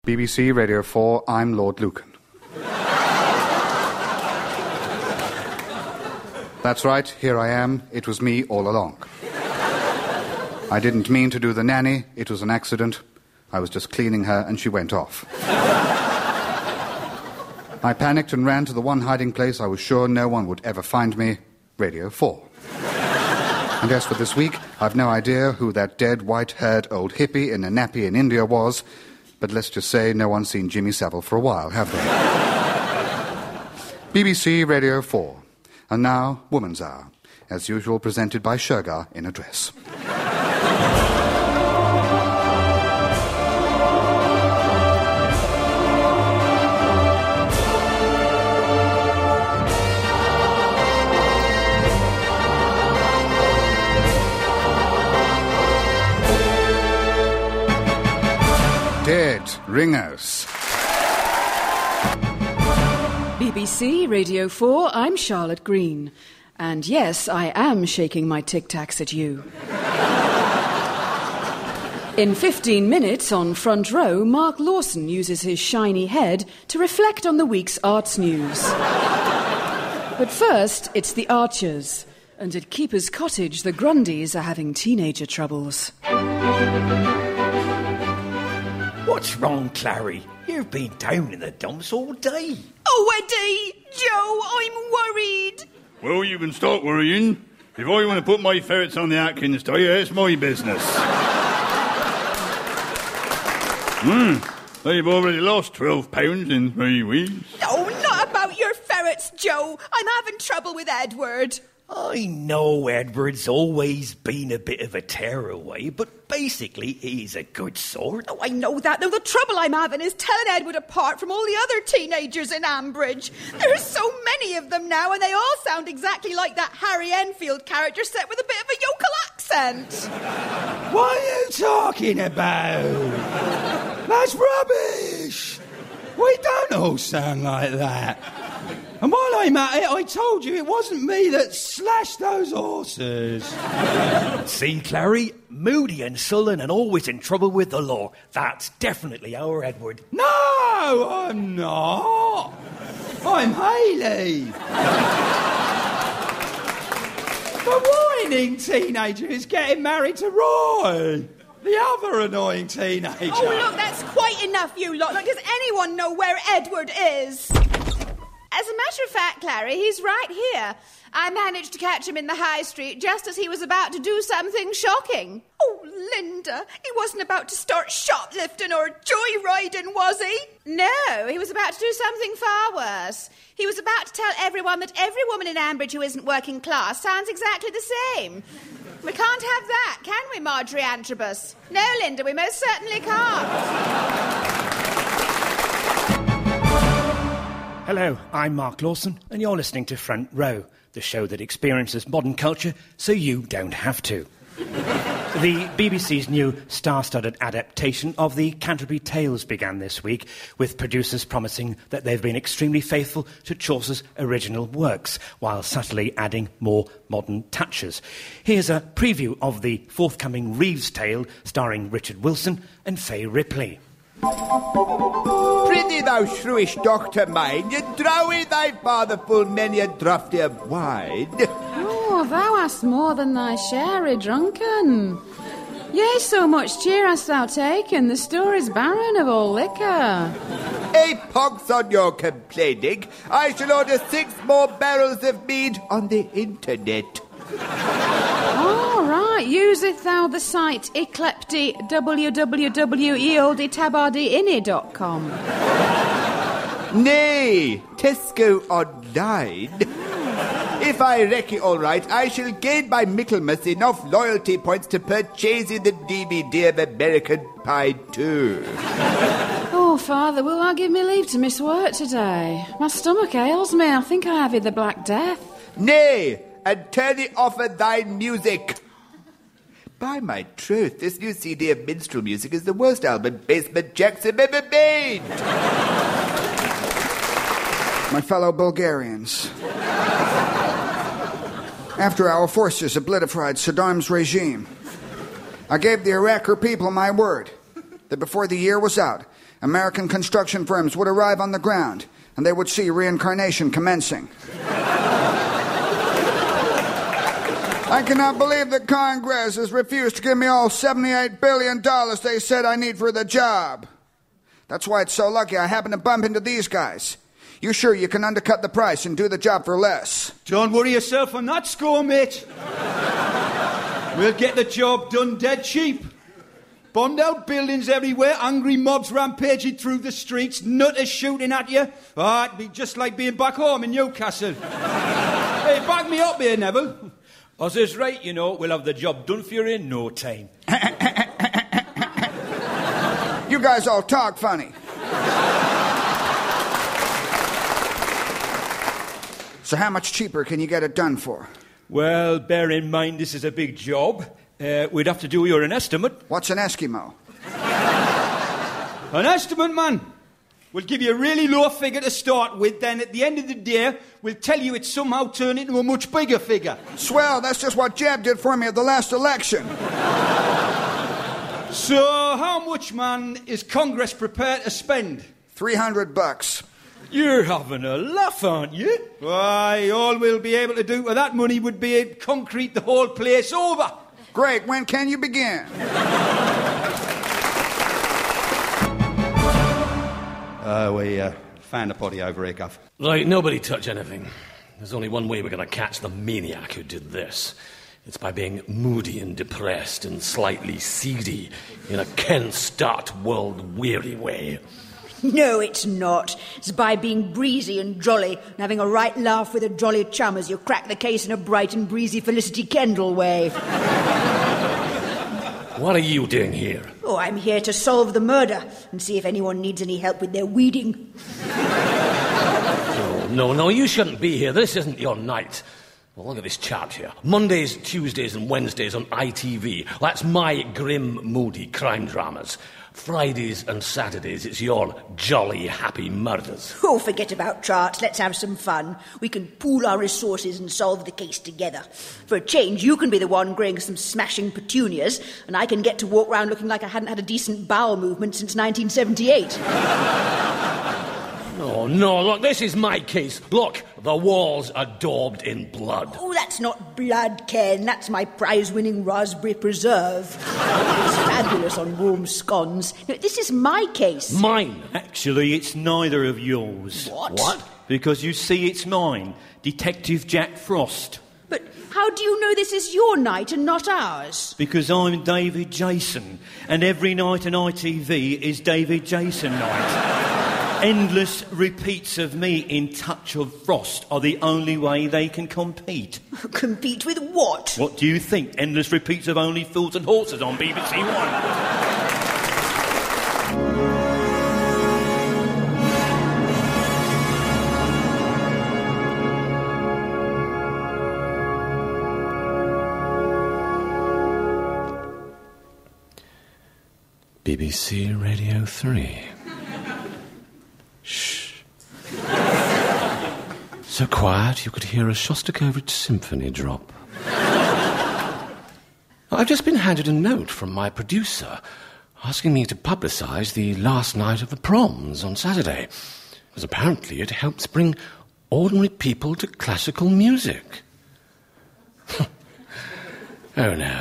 BBC Radio 4, I'm Lord Lucan. That's right, here I am. It was me all along. I didn't mean to do the nanny. It was an accident. I was just cleaning her and she went off. I panicked and ran to the one hiding place I was sure no one would ever find me, Radio 4. And as for this week, I've no idea who that dead, white-haired old hippie in a nappy in India was, but let's just say no one's seen Jimmy Savile for a while, have they? BBC Radio 4. And now, Woman's Hour, as usual presented by Shergar in a dress. Dead Ringers. BBC Radio 4, I'm Charlotte Green. And yes, I am shaking my tic-tacs at you. In 15 minutes on Front Row, Mark Lawson uses his shiny head to reflect on the week's arts news. But first, it's the Archers. And at Keeper's Cottage, the Grundys are having teenager troubles. What's wrong, Clary? You've been down in the dumps all day. Oh, Eddie! Joe, I'm worried. Well, you can start worrying. If I want to put my ferrets on the Atkins diet, it's my business. They've already lost 12 pounds in 3 weeks. Oh, not about your ferrets, Joe. I'm having trouble with Edward. I know Edward's always been a bit of a tearaway, but basically he's a good sort. Oh, I know that. Though the trouble I'm having is telling Edward apart from all the other teenagers in Ambridge. There's so many of them now, and they all sound exactly like that Harry Enfield character set with a bit of a yokel accent. What are you talking about? That's rubbish. We don't all sound like that. And while I'm at it, I told you it wasn't me that slashed those horses. See, Clary? Moody and sullen and always in trouble with the law. That's definitely our Edward. No, I'm not. I'm Hayley. The whining teenager is getting married to Roy. The other annoying teenager. Oh, look, that's quite enough, you lot. Look, does anyone know where Edward is? As a matter of fact, Clary, he's right here. I managed to catch him in the high street just as he was about to do something shocking. Oh, Linda, he wasn't about to start shoplifting or joyriding, was he? No, he was about to do something far worse. He was about to tell everyone that every woman in Ambridge who isn't working class sounds exactly the same. We can't have that, can we, Marjorie Antrobus? No, Linda, we most certainly can't. Hello, I'm Mark Lawson, and you're listening to Front Row, the show that experiences modern culture so you don't have to. The BBC's new star-studded adaptation of the Canterbury Tales began this week, with producers promising that they've been extremely faithful to Chaucer's original works, while subtly adding more modern touches. Here's a preview of the forthcoming Reeves Tale, starring Richard Wilson and Fay Ripley. Prithee, thou shrewish doctor mine, ye drowie thy father full many a draughty of wine. Oh, thou hast more than thy share drunken. Yea, so much cheer hast thou taken, the store is barren of all liquor. A pox on your complaining, I shall order 6 more barrels of mead on the internet. All right, useth thou the site eclepti www.eolditabardiini.com? Nay, Tesco Online. If I reckon all right, I shall gain by Michaelmas enough loyalty points to purchasing the DVD of American Pie 2. Oh, Father, will thou give me leave to miss work today? My stomach ails me. I think I have the Black Death. Nay, and turn it off at thine music. By my troth, this new CD of minstrel music is the worst album Basement Jackson ever made. My fellow Bulgarians, after our forces obliterated Saddam's regime, I gave the Iraqi people my word. that before the year was out, American construction firms would arrive on the ground and they would see reincarnation commencing. I cannot believe that Congress has refused to give me all $78 billion they said I need for the job. That's why it's so lucky I happened to bump into these guys. You sure you can undercut the price and do the job for less? Don't worry yourself on that score, mate. We'll get the job done dead cheap. Bombed out buildings everywhere, angry mobs rampaging through the streets, nutters shooting at you. Oh, it'd be just like being back home in Newcastle. Hey, back me up here, Neville. I says, right, you know, we'll have the job done for you in no time. You guys all talk funny. So how much cheaper can you get it done for? Well, bear in mind this is a big job. We'd have to do you an estimate. What's an Eskimo? An estimate, man. We'll give you a really low figure to start with, then at the end of the day, we'll tell you it's somehow turned into a much bigger figure. Swell, that's just what Jeb did for me at the last election. So, how much, man, is Congress prepared to spend? $300. You're having a laugh, aren't you? Why, all we'll be able to do with that money would be concrete the whole place over. Great, when can you begin? We found a potty over here, Guff. Right, nobody touch anything. There's only one way we're going to catch the maniac who did this. It's by being moody and depressed and slightly seedy in a Ken Start world-weary way. No, it's not. It's by being breezy and jolly and having a right laugh with a jolly chum as you crack the case in a bright and breezy Felicity Kendall way. What are you doing here? Oh, I'm here to solve the murder and see if anyone needs any help with their weeding. No, you shouldn't be here. This isn't your night. Well, look at this chart here. Mondays, Tuesdays and Wednesdays on ITV. That's my grim, moody crime dramas. Fridays and Saturdays, it's your jolly, happy murders. Oh, forget about charts. Let's have some fun. We can pool our resources and solve the case together. For a change, you can be the one growing some smashing petunias, and I can get to walk around looking like I hadn't had a decent bowel movement since 1978. No, look, this is my case. Look, the walls are daubed in blood. Oh, that's not blood, Ken. That's my prize-winning raspberry preserve. It's fabulous on warm scones. No, this is my case. Mine? Actually, it's neither of yours. What? Because you see, it's mine. Detective Jack Frost. But how do you know this is your night and not ours? Because I'm David Jason, and every night on ITV is David Jason night. Endless repeats of me in touch of Frost are the only way they can compete. Compete with what? What do you think? Endless repeats of Only Fools and Horses on BBC One. BBC Radio 3. Shh. So quiet you could hear a Shostakovich symphony drop. I've just been handed a note from my producer asking me to publicise the last night of the proms on Saturday, because apparently it helps bring ordinary people to classical music. Oh, no.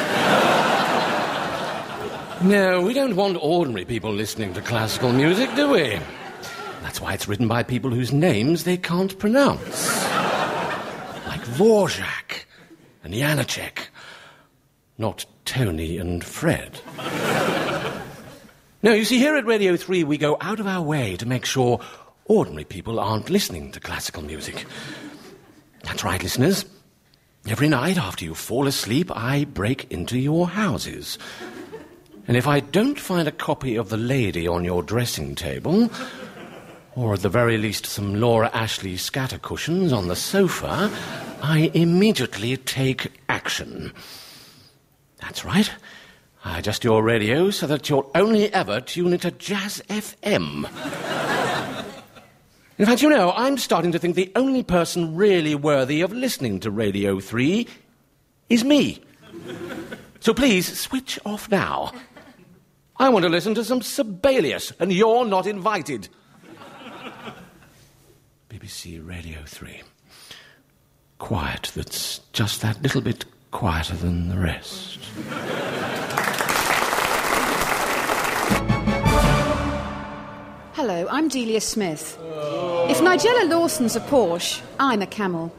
No, we don't want ordinary people listening to classical music, do we? That's why it's written by people whose names they can't pronounce. Like Dvorak and Janacek. Not Tony and Fred. No, you see, here at Radio 3 we go out of our way to make sure ordinary people aren't listening to classical music. That's right, listeners. Every night after you fall asleep, I break into your houses. And if I don't find a copy of The Lady on your dressing table, or at the very least some Laura Ashley scatter cushions on the sofa, I immediately take action. That's right. I adjust your radio so that you'll only ever tune into Jazz FM. In fact, you know, I'm starting to think the only person really worthy of listening to Radio 3 is me. So please, switch off now. I want to listen to some Sibelius, and you're not invited. BBC Radio 3. Quiet that's just that little bit quieter than the rest. Hello, I'm Delia Smith. If Nigella Lawson's a Porsche, I'm a camel.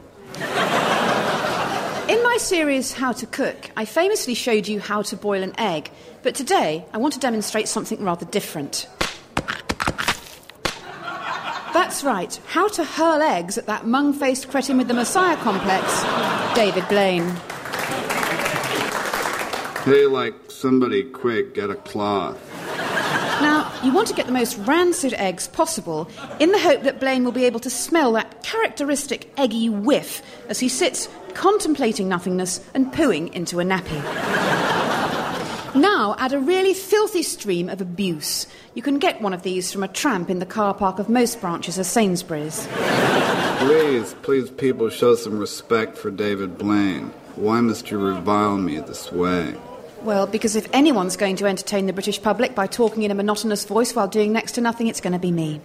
In my series How to Cook, I famously showed you how to boil an egg, but today I want to demonstrate something rather different. That's right, how to hurl eggs at that mung-faced cretin with the Messiah complex, David Blaine. Hey, like, somebody quick, get a cloth. Now, you want to get the most rancid eggs possible in the hope that Blaine will be able to smell that characteristic eggy whiff as he sits contemplating nothingness and pooing into a nappy. Now, add a really filthy stream of abuse. You can get one of these from a tramp in the car park of most branches of Sainsbury's. Please, people, show some respect for David Blaine. Why must you revile me this way? Well, because if anyone's going to entertain the British public by talking in a monotonous voice while doing next to nothing, it's going to be me.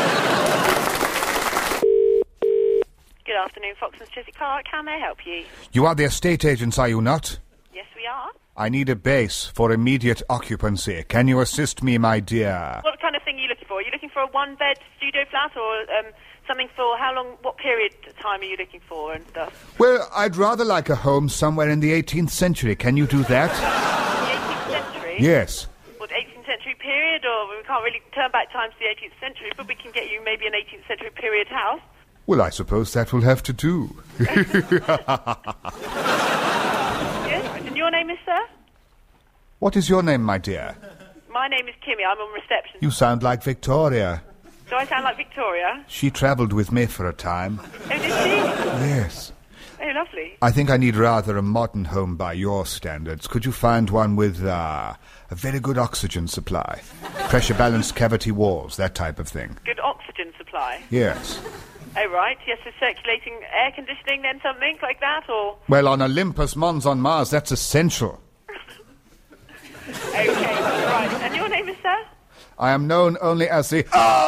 Good afternoon, Fox and Chiswick Park. How may I help you? You are the estate agents, are you not? Yes, we are. I need a base for immediate occupancy. Can you assist me, my dear? What kind of thing are you looking for? Are you looking for a one-bed studio flat or something for how long, what period of time are you looking for and stuff? Well, I'd rather like a home somewhere in the 18th century. Can you do that? The 18th century? Yes. What, 18th century period? Or we can't really turn back time to the 18th century, but we can get you maybe an 18th century period house. Well, I suppose that will have to do. Yes, and your name is, sir? What is your name, my dear? My name is Kimmy. I'm on reception. You sound like Victoria. Do I sound like Victoria? She travelled with me for a time. Oh, did she? Yes. Oh, lovely. I think I need rather a modern home by your standards. Could you find one with a very good oxygen supply? Pressure-balanced cavity walls, that type of thing. Good oxygen supply? Yes. Oh, right. Yes, so circulating air conditioning then, something like that, or...? Well, on Olympus Mons on Mars, that's essential. Okay, right. And your name is, sir? I am known only as the...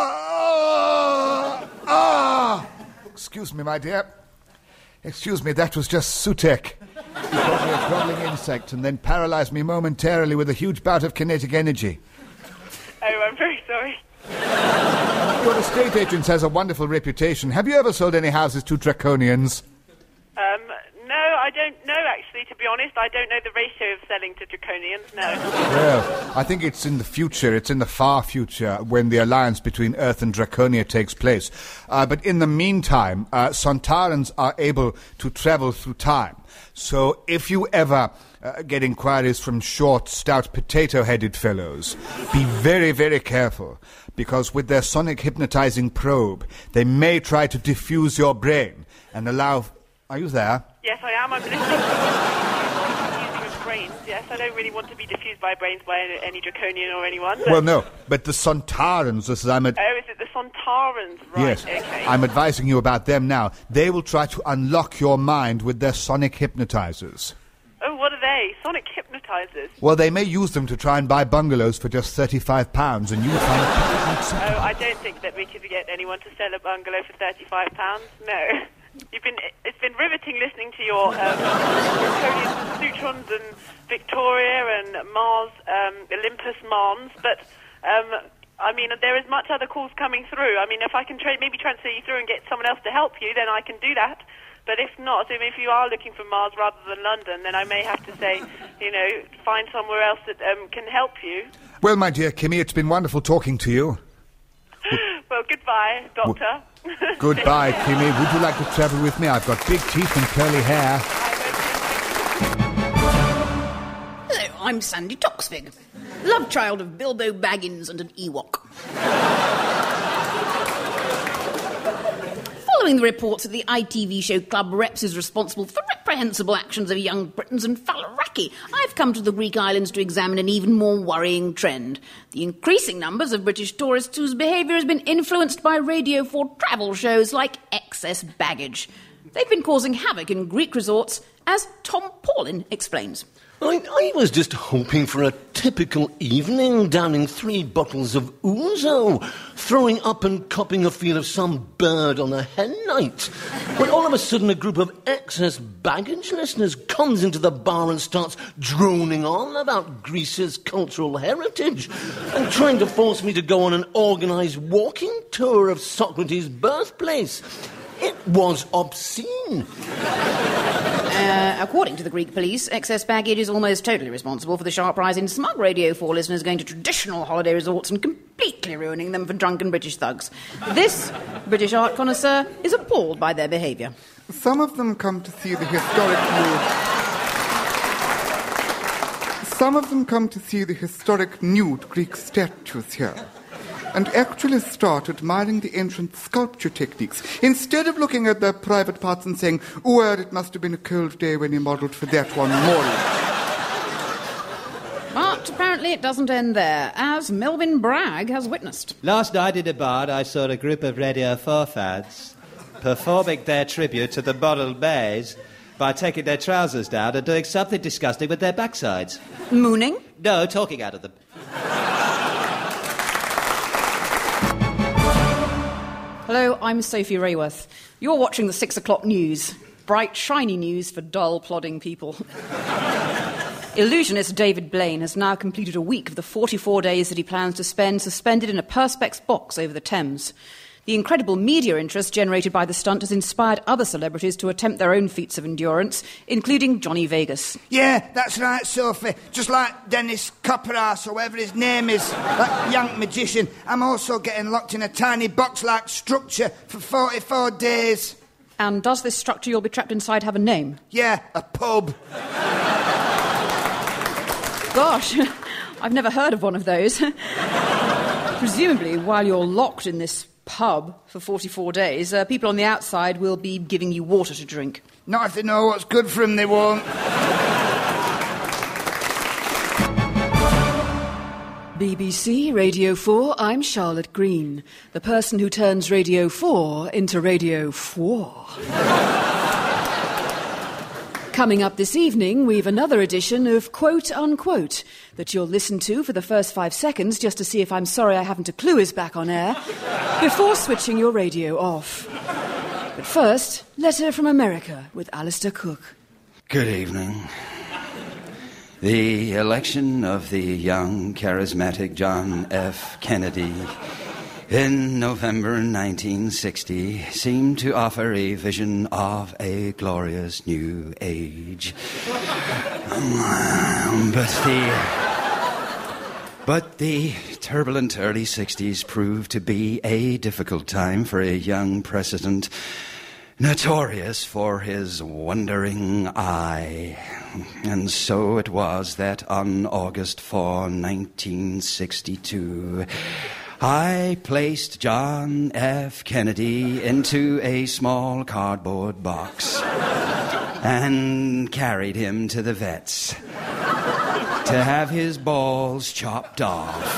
Excuse me, my dear. Excuse me, that was just Sutek. He caught me a crawling insect and then paralysed me momentarily with a huge bout of kinetic energy. Oh, I'm very sorry. Your estate agent has a wonderful reputation. Have you ever sold any houses to draconians? No, I don't know, actually, to be honest. I don't know the ratio of selling to draconians, no. Well, I think it's in the future. It's in the far future when the alliance between Earth and Draconia takes place. But in the meantime, Sontarans are able to travel through time. So if you ever get inquiries from short, stout, potato-headed fellows, be very, very careful, because with their sonic hypnotizing probe, they may try to diffuse your brain and allow... Are you there? Yes, I am. I'm listening. Using of brains, yes. I don't really want to be diffused by brains by any draconian or anyone. Well, no, but the Sontarans, this is... Oh, is it the Sontarans? Right, yes. Okay. I'm advising you about them now. They will try to unlock your mind with their sonic hypnotizers. Oh, what are they? Sonic hypnotizers? Well, they may use them to try and buy bungalows for just £35, and you would find it acceptable. Oh, I don't think that we could get anyone to sell a bungalow for £35. No. It's been riveting listening to your Draconian Sutrons and Victoria and Mars, Olympus Mons, but I mean, there is much other calls coming through. I mean, if I can maybe transfer you through and get someone else to help you, then I can do that. But if not, I mean, if you are looking for Mars rather than London, then I may have to say, find somewhere else that can help you. Well, my dear Kimmy, it's been wonderful talking to you. Well, goodbye, Doctor. Goodbye, Kimmy. Would you like to travel with me? I've got big teeth and curly hair. Hello, I'm Sandy Toksvig, love child of Bilbo Baggins and an Ewok. Following the reports that the ITV show Club Reps is responsible for the reprehensible actions of young Britons and Falaraki, I've come to the Greek islands to examine an even more worrying trend. The increasing numbers of British tourists whose behaviour has been influenced by Radio 4 travel shows like Excess Baggage. They've been causing havoc in Greek resorts, as Tom Paulin explains. I was just hoping for a typical evening, downing 3 bottles of ouzo, throwing up and copping a feel of some bird on a hen night, when all of a sudden a group of excess baggage listeners comes into the bar and starts droning on about Greece's cultural heritage and trying to force me to go on an organised walking tour of Socrates' birthplace. It was obscene. According to the Greek police, excess baggage is almost totally responsible for the sharp rise in smug Radio 4 listeners going to traditional holiday resorts and completely ruining them for drunken British thugs. This British art connoisseur is appalled by their behaviour. Some of them come to see the historic nude Greek statues here, and actually start admiring the ancient sculpture techniques, instead of looking at their private parts and saying, well, it must have been a cold day when he modelled for that one model. But apparently it doesn't end there, as Melvin Bragg has witnessed. Last night in a bar, I saw a group of Radio 4 fans performing their tribute to the Model Mays by taking their trousers down and doing something disgusting with their backsides. Mooning? No, talking out of them. Hello, I'm Sophie Rayworth. You're watching the 6 o'clock news. Bright, shiny news for dull, plodding people. Illusionist David Blaine has now completed a week of the 44 days that he plans to spend suspended in a Perspex box over the Thames. The incredible media interest generated by the stunt has inspired other celebrities to attempt their own feats of endurance, including Johnny Vegas. Yeah, that's right, Sophie. Just like Dennis Copperas, or whatever his name is, that young magician. I'm also getting locked in a tiny box-like structure for 44 days. And does this structure you'll be trapped inside have a name? Yeah, a pub. Gosh, I've never heard of one of those. Presumably, while you're locked in this pub for 44 days, people on the outside will be giving you water to drink. Not if they know what's good for them, they won't. BBC Radio 4, I'm Charlotte Green, the person who turns Radio 4 into Radio 4. Coming up this evening, we've another edition of Quote Unquote that you'll listen to for the first 5 seconds just to see if I'm sorry I haven't a clue is back on air before switching your radio off. But first, letter from America with Alistair Cook. Good evening. The election of the young, charismatic John F. Kennedy in November 1960 seemed to offer a vision of a glorious new age. But the turbulent early 60s proved to be a difficult time for a young president notorious for his wandering eye. And so it was that on August 4, 1962, I placed John F. Kennedy into a small cardboard box and carried him to the vet's to have his balls chopped off.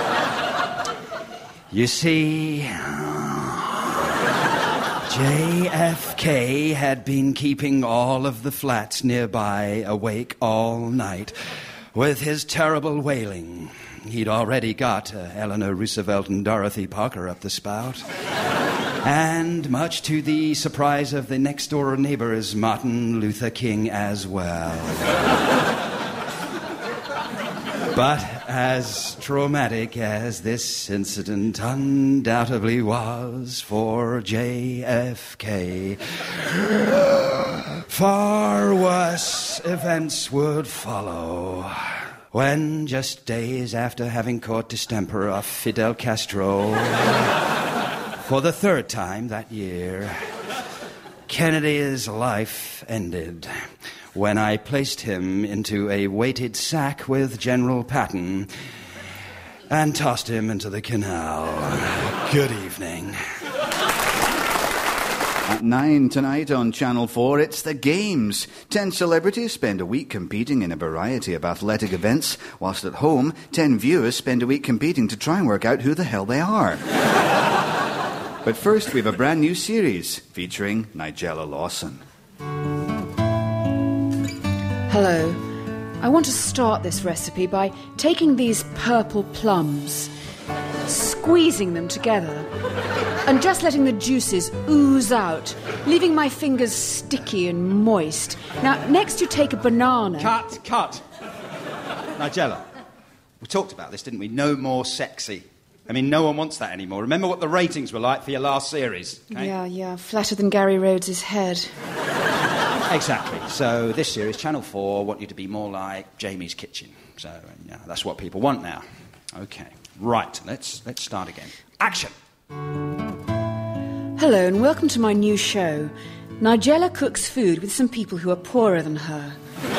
You see, JFK had been keeping all of the flats nearby awake all night with his terrible wailing. He'd already got Eleanor Roosevelt and Dorothy Parker up the spout. And much to the surprise of the next-door neighbors, Martin Luther King as well. But as traumatic as this incident undoubtedly was for JFK, far worse events would follow. When, just days after having caught distemper of Fidel Castro for the 3rd time that year, Kennedy's life ended when I placed him into a weighted sack with General Patton and tossed him into the canal. Good evening. At 9 tonight on Channel 4, it's The Games. 10 celebrities spend a week competing in a variety of athletic events, whilst at home, 10 viewers spend a week competing to try and work out who the hell they are. But first, we have a brand new series featuring Nigella Lawson. Hello, I want to start this recipe by taking these purple plums, squeezing them together, and just letting the juices ooze out, leaving my fingers sticky and moist. Now, next you take a banana... Cut! Nigella, we talked about this, didn't we? No more sexy. I mean, no one wants that anymore. Remember what the ratings were like for your last series, okay? Yeah, flatter than Gary Rhodes' head. Exactly. So this series, Channel 4, want you to be more like Jamie's Kitchen. So yeah, that's what people want now. Okay, right, let's start again. Action! Hello and welcome to my new show. Nigella cooks food with some people who are poorer than her.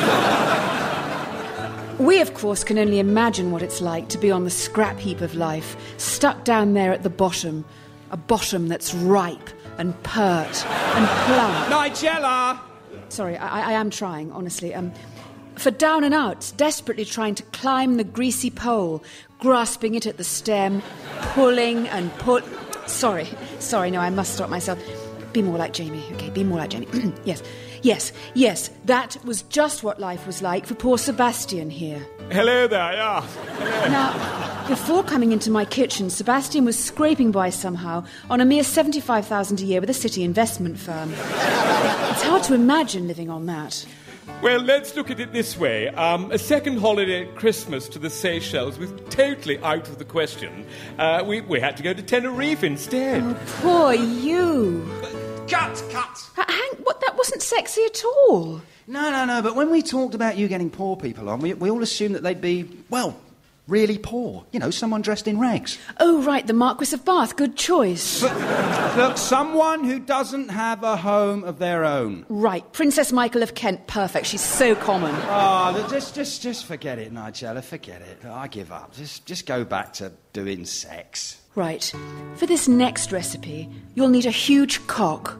We, of course, can only imagine what it's like to be on the scrap heap of life, stuck down there at the bottom. A bottom that's ripe and pert and plump. Nigella! Sorry, I am trying, honestly. For down and outs, desperately trying to climb the greasy pole, grasping it at the stem, pulling and pull... Sorry, no, I must stop myself. Be more like Jamie, okay, be more like Jamie. Yes, that was just what life was like for poor Sebastian here. Hello there, yeah. Now, before coming into my kitchen, Sebastian was scraping by somehow on a mere $75,000 a year with a city investment firm. It's hard to imagine living on that. Well, let's look at it this way. A second holiday at Christmas to the Seychelles was totally out of the question. We had to go to Tenerife instead. Oh, poor you. Cut! Hank, that wasn't sexy at all. No, but when we talked about you getting poor people on, we all assumed that they'd be, well, really poor. You know, someone dressed in rags. Oh, right, the Marquis of Bath. Good choice. But, look, someone who doesn't have a home of their own. Right, Princess Michael of Kent. Perfect. She's so common. Oh, just forget it, Nigella. Forget it. I give up. Just go back to doing sex. Right. For this next recipe, you'll need a huge cock.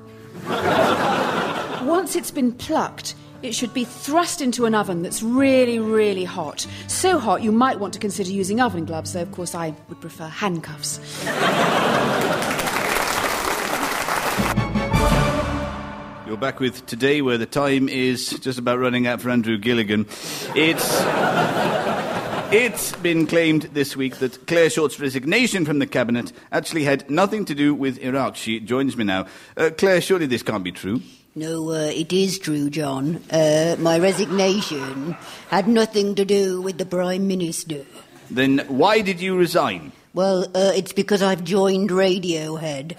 Once it's been plucked, it should be thrust into an oven that's really, really hot. So hot you might want to consider using oven gloves, though, of course, I would prefer handcuffs. You're back with Today, where the time is just about running out for Andrew Gilligan. It's been claimed this week that Claire Short's resignation from the cabinet actually had nothing to do with Iraq. She joins me now. Claire, surely this can't be true? No, it is true, John. My resignation had nothing to do with the Prime Minister. Then why did you resign? Well, it's because I've joined Radiohead.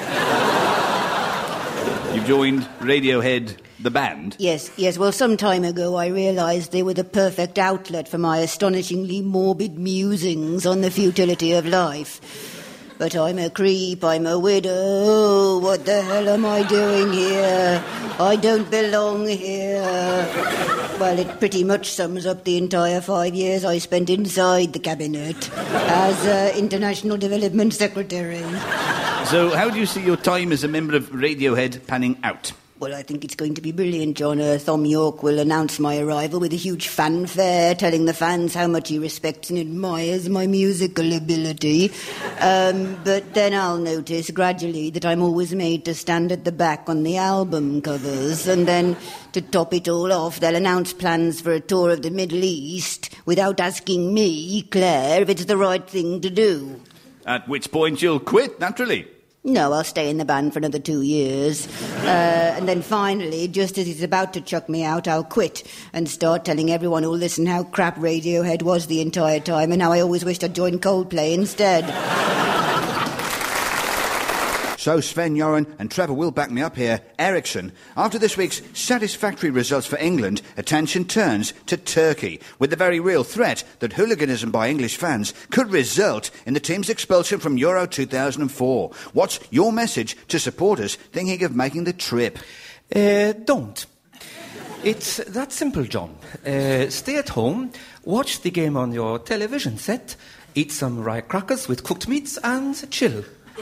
You've joined Radiohead, the band? Yes. Well, some time ago I realised they were the perfect outlet for my astonishingly morbid musings on the futility of life. But I'm a creep, I'm a widow. What the hell am I doing here? I don't belong here. Well, it pretty much sums up the entire 5 years I spent inside the cabinet as International Development Secretary. So how do you see your time as a member of Radiohead panning out? Well, I think it's going to be brilliant, John. Thom Yorke will announce my arrival with a huge fanfare, telling the fans how much he respects and admires my musical ability. But then I'll notice gradually that I'm always made to stand at the back on the album covers. And then, to top it all off, they'll announce plans for a tour of the Middle East without asking me, Claire, if it's the right thing to do. At which point you'll quit, naturally. No, I'll stay in the band for another 2 years. And then finally, just as he's about to chuck me out, I'll quit and start telling everyone who'll listen how crap Radiohead was the entire time and how I always wished I'd joined Coldplay instead. So Sven Göran and Trevor will back me up here. Ericsson, after this week's satisfactory results for England, attention turns to Turkey, with the very real threat that hooliganism by English fans could result in the team's expulsion from Euro 2004. What's your message to supporters thinking of making the trip? Don't. It's that simple, John. Stay at home, watch the game on your television set, eat some rye crackers with cooked meats, and chill.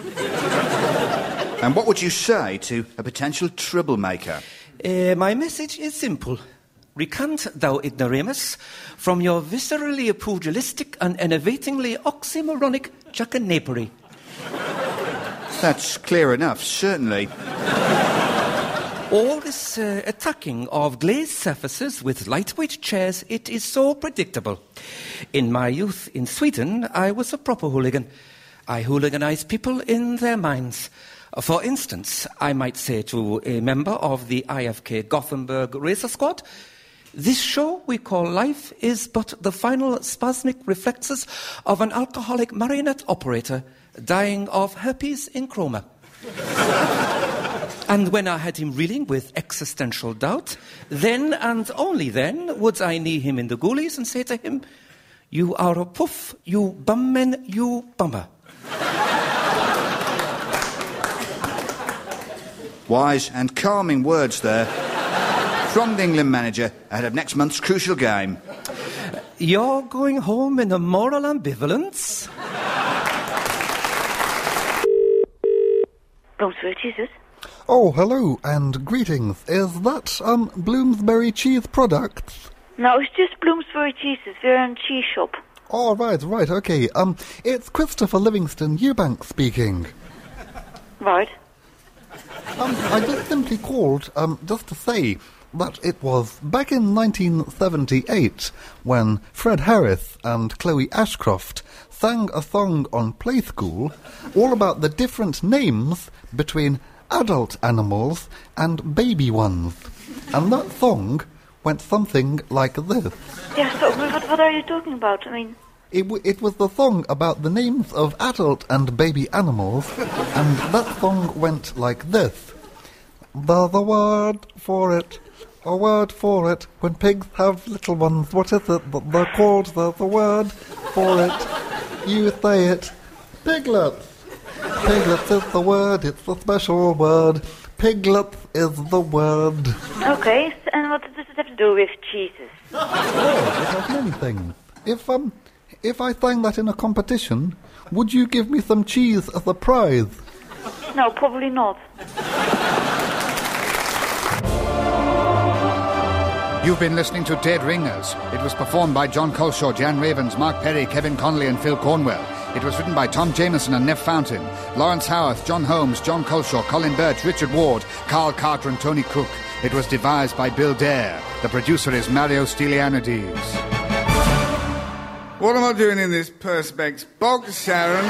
And what would you say to a potential troublemaker? My message is simple. Recant, thou ignoramus, from your viscerally pugilistic and enervatingly oxymoronic jackanapery. That's clear enough, certainly. All this attacking of glazed surfaces with lightweight chairs, it is so predictable. In my youth in Sweden, I was a proper hooligan. I hooliganized people in their minds. For instance, I might say to a member of the IFK Gothenburg Racer Squad, this show we call life is but the final spasmic reflexes of an alcoholic marionette operator dying of herpes in chroma. And when I had him reeling with existential doubt, then and only then would I knee him in the ghoulies and say to him, "You are a puff, you bummen, you bummer." Wise and calming words there from the England manager ahead of next month's crucial game. You're going home in a moral ambivalence? Bloomsbury cheeses. Oh, hello and greetings. Is that Bloomsbury cheese products? No, it's just Bloomsbury cheeses. We're a cheese shop. Oh, right, okay. It's Christopher Livingston Eubank speaking. Right. I just simply called, just to say that it was back in 1978 when Fred Harris and Chloe Ashcroft sang a song on Play School all about the different names between adult animals and baby ones. And that song went something like this. Yeah, so what are you talking about? I mean... It was the song about the names of adult and baby animals, and that song went like this. There's a word for it, when pigs have little ones. What is it that they're called? There's a word for it. You say it. Piglets. Piglets is the word, it's a special word. Piglets is the word. Okay, and what does it have to do with cheeses? Well, it has many things. If I sang that in a competition, would you give me some cheese as a prize? No, probably not. You've been listening to Dead Ringers. It was performed by John Colshaw, Jan Ravens, Mark Perry, Kevin Connolly and Phil Cornwell. It was written by Tom Jameson and Nev Fountain, Lawrence Howarth, John Holmes, John Colshaw, Colin Birch, Richard Ward, Carl Carter and Tony Cook. It was devised by Bill Dare. The producer is Mario Stylianides. What am I doing in this Perspex box, Sharon?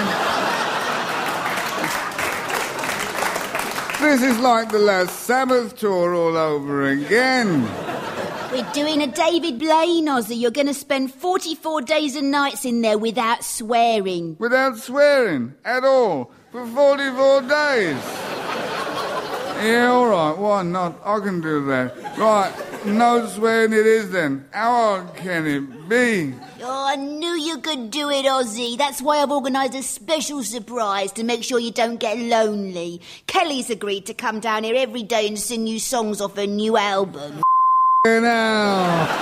This is like the last Sabbath tour all over again. We're doing a David Blaine, Ozzy. You're going to spend 44 days and nights in there without swearing. Without swearing? At all? For 44 days? Yeah, all right. Why not? I can do that. Right, no swearing it is then. How hard can it be? Oh, I knew you could do it, Ozzy. That's why I've organised a special surprise to make sure you don't get lonely. Kelly's agreed to come down here every day and sing you songs off her new album. Now.